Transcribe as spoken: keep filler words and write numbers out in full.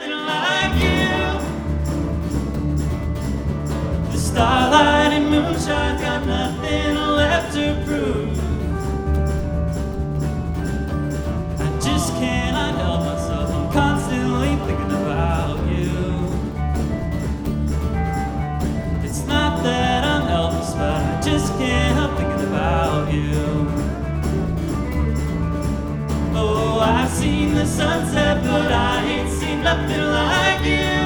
nothing like you. The starlight and moonshine got nothing left to prove. I just cannot help myself, I'm constantly thinking about you. It's not that I'm helpless, but I just can't help thinking about you. Oh, I've seen the sunset, but I ain't seen nothing like you.